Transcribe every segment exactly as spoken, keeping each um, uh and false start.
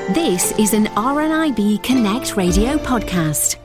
This is an R N I B Connect radio podcast.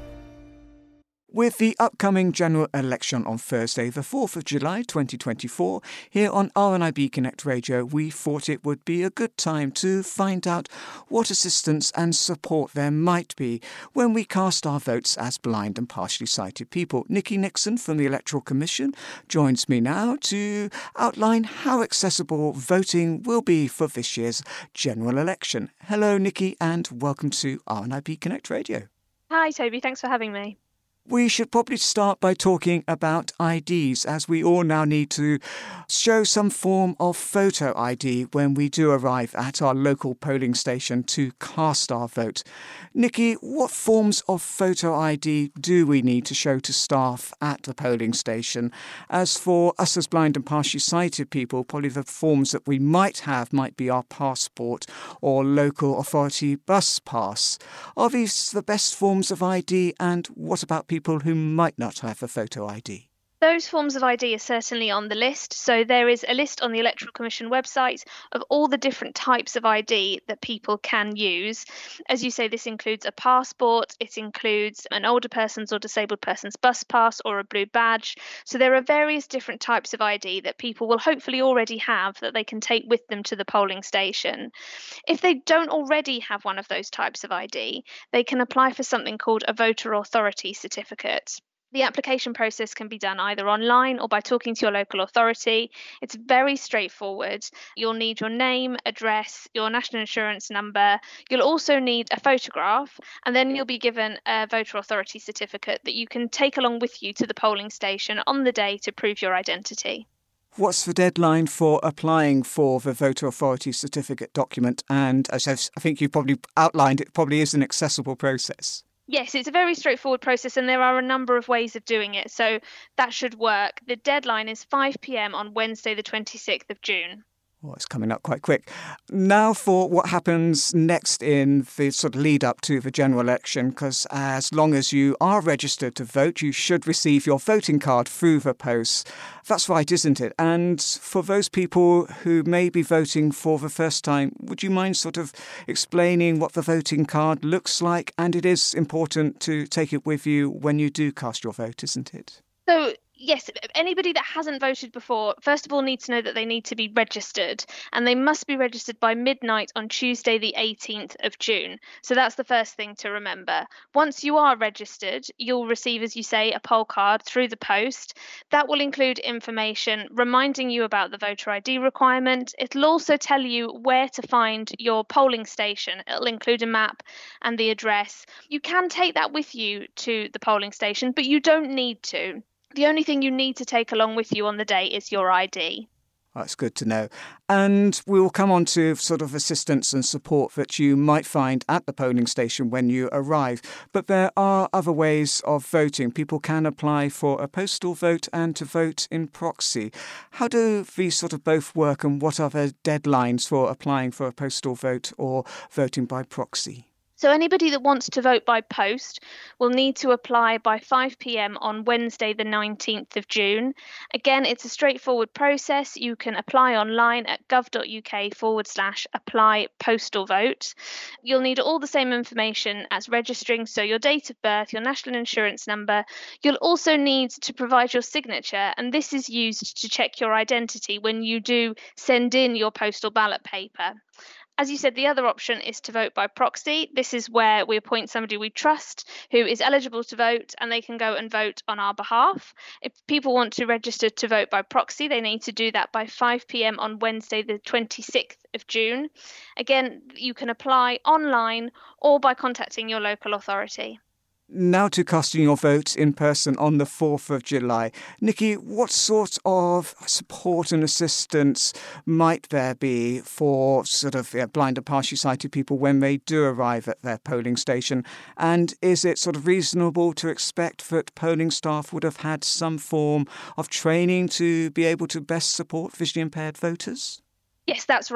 With the upcoming general election on Thursday, the fourth of July twenty twenty-four, here on R N I B Connect Radio, we thought it would be a good time to find out what assistance and support there might be when we cast our votes as blind and partially sighted people. Nikki Nixon from the Electoral Commission joins me now to outline how accessible voting will be for this year's general election. Hello, Nikki, and welcome to R N I B Connect Radio. Hi, Toby. Thanks for having me. We should probably start by talking about I Ds, as we all now need to show some form of photo I D when we do arrive at our local polling station to cast our vote. Nikki, what forms of photo I D do we need to show to staff at the polling station? As for us as blind and partially sighted people, probably the forms that we might have might be our passport or local authority bus pass. Are these the best forms of I D, and what about people who might not have a photo I D? Those forms of I D are certainly on the list. So there is a list on the Electoral Commission website of all the different types of I D that people can use. As you say, this includes a passport, it includes an older person's or disabled person's bus pass or a blue badge. So there are various different types of I D that people will hopefully already have that they can take with them to the polling station. If they don't already have one of those types of I D, they can apply for something called a voter authority certificate. The application process can be done either online or by talking to your local authority. It's very straightforward. You'll need your name, address, your national insurance number. You'll also need a photograph, and then you'll be given a voter authority certificate that you can take along with you to the polling station on the day to prove your identity. What's the deadline for applying for the voter authority certificate document? And as I think you probably outlined, it probably is an accessible process. Yes, it's a very straightforward process, and there are a number of ways of doing it, so that should work. The deadline is five p.m. on Wednesday, the twenty-sixth of June. Oh, it's coming up quite quick. Now for what happens next in the sort of lead up to the general election, because as long as you are registered to vote, you should receive your voting card through the post. That's right, isn't it? And for those people who may be voting for the first time, would you mind sort of explaining what the voting card looks like? And it is important to take it with you when you do cast your vote, isn't it? So, yes, anybody that hasn't voted before, first of all, needs to know that they need to be registered, and they must be registered by midnight on Tuesday, the eighteenth of June. So that's the first thing to remember. Once you are registered, you'll receive, as you say, a poll card through the post. That will include information reminding you about the voter I D requirement. It'll also tell you where to find your polling station. It'll include a map and the address. You can take that with you to the polling station, but you don't need to. The only thing you need to take along with you on the day is your I D. That's good to know. And we'll come on to sort of assistance and support that you might find at the polling station when you arrive. But there are other ways of voting. People can apply for a postal vote and to vote in proxy. How do these sort of both work, and what are the deadlines for applying for a postal vote or voting by proxy? So anybody that wants to vote by post will need to apply by five p.m. on Wednesday, the nineteenth of June. Again, it's a straightforward process. You can apply online at gov.uk forward slash apply postal vote. You'll need all the same information as registering, so your date of birth, your national insurance number. You'll also need to provide your signature, and this is used to check your identity when you do send in your postal ballot paper. As you said, the other option is to vote by proxy. This is where we appoint somebody we trust who is eligible to vote, and they can go and vote on our behalf. If people want to register to vote by proxy, they need to do that by five p.m. on Wednesday, the twenty-sixth of June. Again, you can apply online or by contacting your local authority. Now to casting your vote in person on the fourth of July. Nikki, what sort of support and assistance might there be for sort of yeah, blind and partially sighted people when they do arrive at their polling station? And is it sort of reasonable to expect that polling staff would have had some form of training to be able to best support visually impaired voters? Yes, that's right.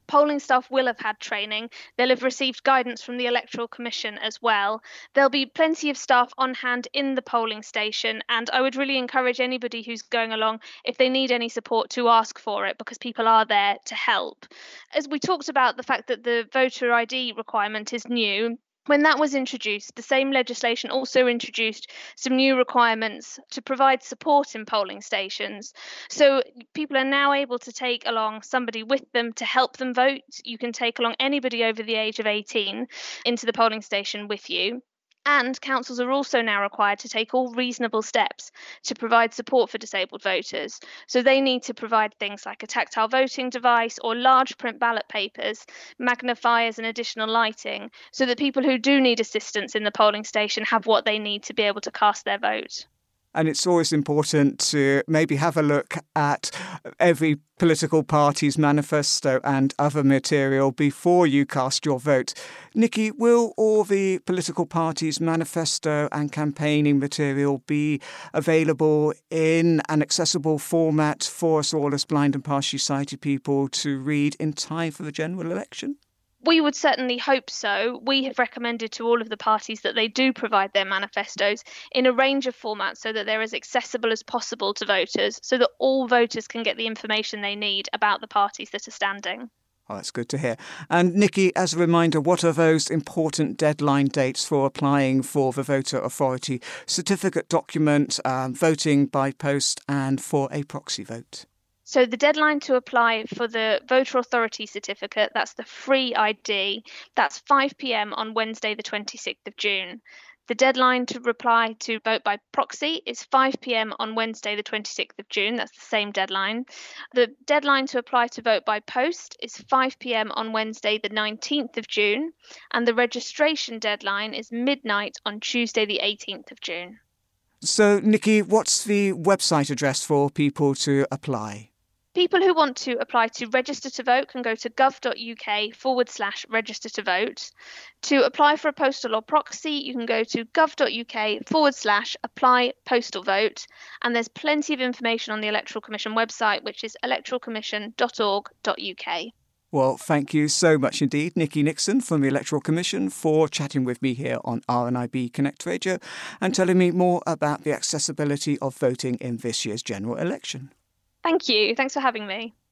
Polling staff will have had training. They'll have received guidance from the Electoral Commission as well. There'll be plenty of staff on hand in the polling station, and I would really encourage anybody who's going along, if they need any support, to ask for it, because people are there to help. As we talked about the fact that the voter I D requirement is new, when that was introduced, the same legislation also introduced some new requirements to provide support in polling stations. So people are now able to take along somebody with them to help them vote. You can take along anybody over the age of eighteen into the polling station with you. And councils are also now required to take all reasonable steps to provide support for disabled voters. So they need to provide things like a tactile voting device or large print ballot papers, magnifiers and additional lighting, so that people who do need assistance in the polling station have what they need to be able to cast their vote. And it's always important to maybe have a look at every political party's manifesto and other material before you cast your vote. Nikki, will all the political parties' manifesto and campaigning material be available in an accessible format for us all as blind and partially sighted people to read in time for the general election? We would certainly hope so. We have recommended to all of the parties that they do provide their manifestos in a range of formats so that they're as accessible as possible to voters, so that all voters can get the information they need about the parties that are standing. Oh, that's good to hear. And Nikki, as a reminder, what are those important deadline dates for applying for the voter authority certificate document, um, voting by post and for a proxy vote? So the deadline to apply for the voter authority certificate, that's the free I D, that's five p.m. on Wednesday the twenty-sixth of June. The deadline to reply to vote by proxy is five p.m. on Wednesday the twenty-sixth of June, that's the same deadline. The deadline to apply to vote by post is five p.m. on Wednesday the nineteenth of June, and the registration deadline is midnight on Tuesday the eighteenth of June. So, Nikki, what's the website address for people to apply? People who want to apply to register to vote can go to gov.uk forward slash register to vote. To apply for a postal or proxy, you can go to gov.uk forward slash apply postal vote. And there's plenty of information on the Electoral Commission website, which is electoral commission dot org dot uk. Well, thank you so much indeed, Nikki Nixon from the Electoral Commission, for chatting with me here on R N I B Connect Radio and telling me more about the accessibility of voting in this year's general election. Thank you. Thanks for having me.